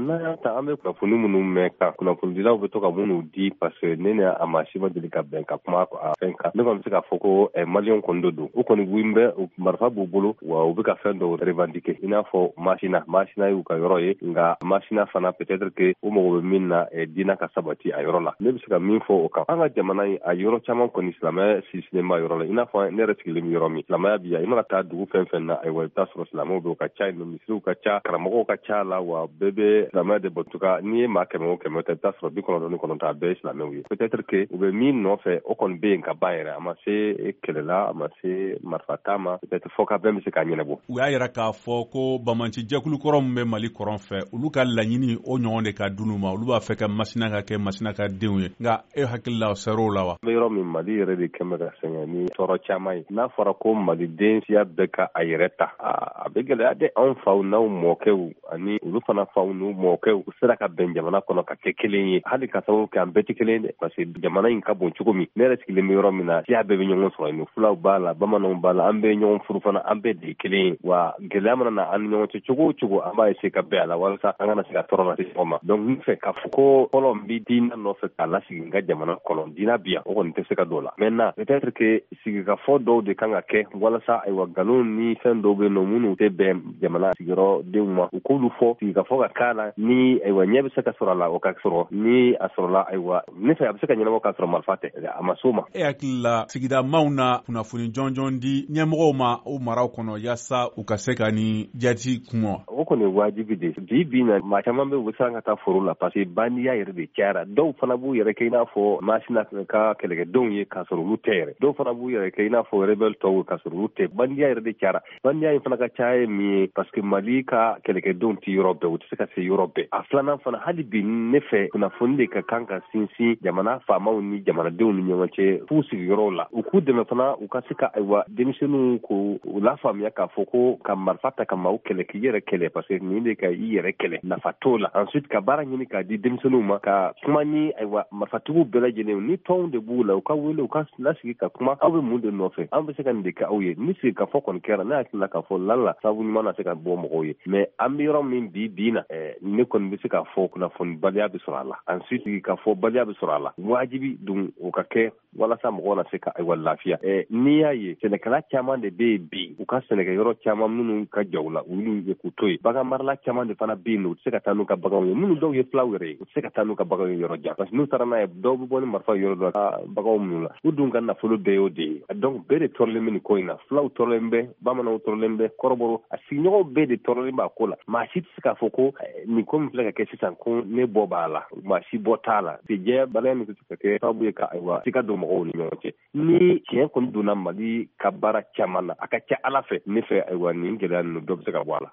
n'a ta an bɛ kunnafoni minnu mɛn kan kunnafonidilaw bɛ to ka minnu di parce que ne ni a maa si ma deli ka bɛn ka kuma a fɛn kan ne kɔni bɛ se k'a fɔ ko maliyɛnw kɔni dɔ don u kɔni win bɛ marifa b'u bolo wa u bɛ ka fɛn dɔw revendiquer i n'a fɔ masina y'u ka yɔrɔ ye nka masina fana peut-être que u mago bɛ min na diinɛ ka sabati a yɔrɔ la ne bɛ se ka min fɔ o kan an ka jamana in a yɔrɔ caman kɔni silamɛya sinsinnen b'a yɔrɔ la i n'a fɔ ne yɛrɛ sigilen bɛ yɔrɔ min silamɛya bi yan i mana taa dugu fɛn fɛn na ayiwa i bɛ taa sɔrɔ silamɛw bɛ u ka ca yen misiriw ka ca karamɔgɔw ka ca la wa bɛɛ bɛ silamɛya de bɔtuka n'i ye maa 100 ta i bɛ taa sɔrɔ 99 a bɛɛ ye silamɛw ye peut-être que u bɛ min nɔfɛ o kɔni bɛ yen ka ban yɛrɛ a ma se kɛlɛla a ma se marifata ma peut-être fɔ ka bɛɛ bɛ se k'a ɲɛnabɔ u y'a yɛrɛ k'a fɔ ko Bamanci jɛkulu kɔrɔ min bɛ Mali kɔrɔn fɛ olu ka laɲini o ɲɔgɔn de ka dunu ma olu b'a fɛ ka masina ka kɛ masina ka denw ye nka e hakili la o ser'o la wa n bɛ yɔrɔ min Mali yɛrɛ de kɛmɛ ka sɛgɛn ni tɔɔrɔ caman ye n'a fɔra ko maliden siya bɛɛ ka a yɛrɛ ta a bɛ gɛlɛya de anw faw n'aw mɔkɛw ani olu fana faw n'u mɔkɛw u sera ka bɛn jamana kɔnɔ ka kɛ kelen ye hali ka sababu kɛ an bɛɛ tɛ kelen dɛ parce que jamana in ka bon cogo min ne yɛrɛ sigilen bɛ yɔrɔ min na siya bɛɛ bɛ ɲɔgɔn sɔrɔ yen fulaw b'a la bamananw b'a la an bɛɛ ɲɔgɔn furu fana an bɛɛ de ye kelen ye wa gɛlɛya mana na an ni ɲɔgɔn cɛ cogo o cogo an b'a essayer ka bɛn a la walasa an kana se ka tɔɔrɔ lase ɲɔgɔn ma donc n fɛ k'a fɔ ko fɔlɔ n bɛ diinɛ nɔfɛ k'a lasigi n ka jamana kɔnɔ diinɛ bi yan o kɔni tɛ se ka don o la maintenant peut-être que sigikafɔ dɔw de kan ka kɛ walasa ayiwa nkalon ni fɛn dɔw bɛ yen nɔ minnu tɛ bɛn jamana sigiyɔrɔ denw ma u k'olu fɔ sigikafɔ ka k'a la ni ayiwa ɲɛ bɛ se ka sɔrɔ a la o ka sɔrɔ ni a sɔrɔla ayiwa ne fɛ a bɛ se ka ɲɛnabɔ k'a sɔrɔ marifa tɛ a ma s'o ma. E hakili la sigida maaw na kunnafoni jɔnjɔn di ɲɛmɔgɔw ma o maraw kɔnɔ yaasa u ka se ka ni jati kun o kɔni ye wajibi de bi na maa caman bɛ u bɛ se ka taa foro la parce que bandiya yɛrɛ de cayara dɔw fana b'u yɛrɛ kɛ i n'a fɔ masina ka kɛlɛkɛdenw ye k'a sɔrɔ olu tɛ yɛrɛ dɔw fana b'u yɛrɛ kɛ i n'a fɔ rebelle tɔw k'a sɔrɔ olu tɛ bandiya yɛrɛ de cayara bandiya in fana ka caya ye min ye parce que Mali ka kɛlɛkɛdenw tɛ yɔrɔ bɛɛ u tɛ se ka se yɔrɔ bɛɛ a filanan fana hali bi ne fɛ kunnafoni de ka kan ka sinsin jamana faamaw ni jamanadenw ni ɲɔgɔn cɛ f'u sigiyɔrɔw la u k'u dɛmɛ fana u ka se ka ayiwa denmisɛnninw ko u lafaamuya k'a fɔ ko ka marifa ta ka maaw kɛlɛ k'i yɛrɛ kɛlɛ parce que nin de ka i yɛrɛ kɛlɛ nafa t'o la ensuite ka baara ɲini k'a di denmisɛnninw ma ka kuma ni ayiwa marifatigiw bɛɛ lajɛlen ni tɔnw de b'u la u ka wele u ka lasigi ka kuma aw bɛ mun de nɔfɛ an bɛ se ka nin de kɛ aw ye ni sigikafɔ kɔni kɛra ne hakili la k'a fɔ lala sababu ɲuman na se ka bɔ mɔgɔw ye mais an bɛ yɔrɔ min bi na ne kɔni bɛ se k'a fɔ kunnafonibaliya bɛ sɔrɔ a la ensuite sigikafɔbaliya bɛ sɔrɔ a la wajibi dun o ka kɛ walasa mɔgɔw na se ka ayiwa lafiya n'i y'a ye sɛnɛkɛla caman de bɛ yen bi u ka sɛnɛkɛyɔrɔ caman minnu ka jaw la olu ye k'u to yen bagan marala caman de fana bɛ yen u tɛ se ka taa n'u ka baganw ye minnu dɔw ye fulaw yɛrɛ ye u tɛ se ka taa n'u ka baganw ye yɔrɔ jan parce que n'u taara n'a ye dɔw bɛ bɔ ni marifa yɔrɔ dɔ ka baganw minnu la u dun ka nafolo bɛɛ y'o de ye donc bɛɛ de tɔɔrɔlen bɛ nin ko in na fulaw tɔɔrɔlen bɛ bamananw tɔɔrɔlen bɛ kɔrɔbɔrɔ a sigiɲɔgɔnw bɛɛ de tɔɔrɔlen b'a ko la maa si tɛ se k'a fɔ ko nin ko min filɛ ka kɛ sisan ko ne bɔ b'a la maa si bɔ t'a la jɛya balaya min tɛ se ka kɛ sababu ye ka ayiwa sika don mɔgɔw ni ɲɔgɔn cɛ ni tiɲɛ kɔni donna Mali ka baara caman na a ka ca Ala fɛ ne fɛ ayiwa nin gɛlɛya ninnu dɔ bɛ se ka bɔ a la